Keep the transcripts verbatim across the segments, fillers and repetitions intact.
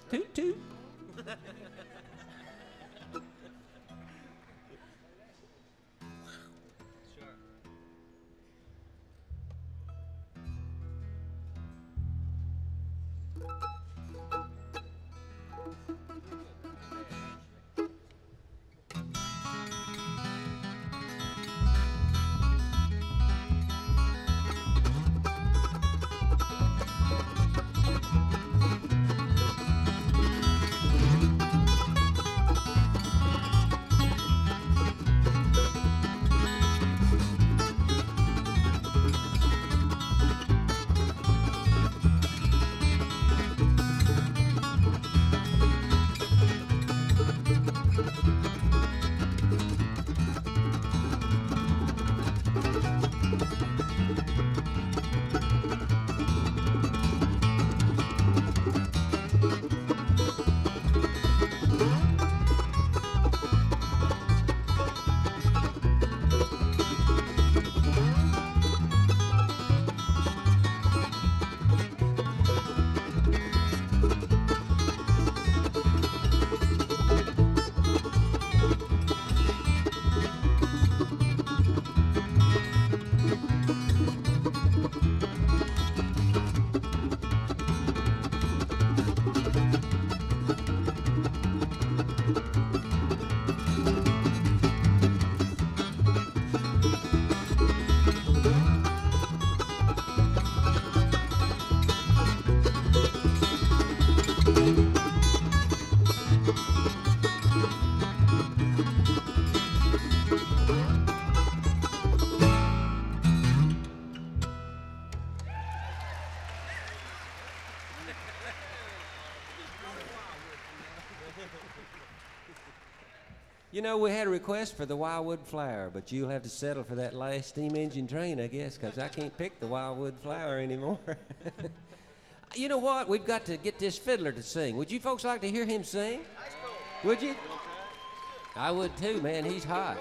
Toot toot. You know, we had a request for the Wildwood Flower, but you'll have to settle for that last steam engine train, I guess, because I can't pick the Wildwood Flower anymore. You know what? We've got to get this fiddler to sing. Would you folks like to hear him sing? Would you? I would too, man. He's hot.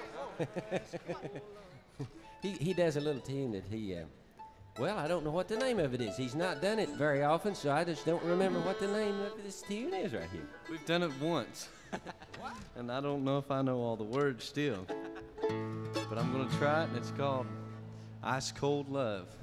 he, he does a little tune that he, uh, well, I don't know what the name of it is. He's not done it very often, so I just don't remember what the name of this tune is right here. We've done it once. And I don't know if I know all the words still. But I'm going to try it, and it's called Ice Cold Love.